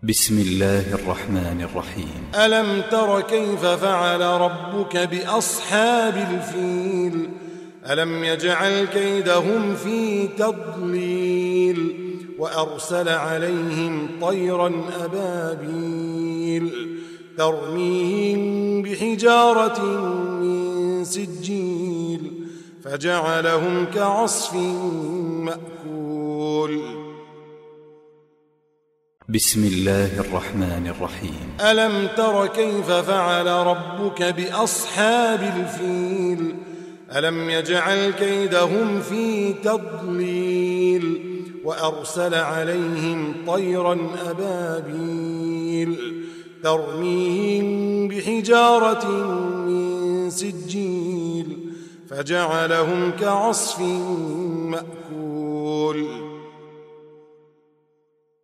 بسم الله الرحمن الرحيم. ألم تر كيف فعل ربك بأصحاب الفيل ألم يجعل كيدهم في تضليل وأرسل عليهم طيرا أبابيل ترميهم بحجارة من سجيل فجعلهم كعصف مأكول. بسم الله الرحمن الرحيم. ألم تر كيف فعل ربك بأصحاب الفيل ألم يجعل كيدهم في تضليل وأرسل عليهم طيرا أبابيل ترميهم بحجارة من سجيل فجعلهم كعصف مأكول.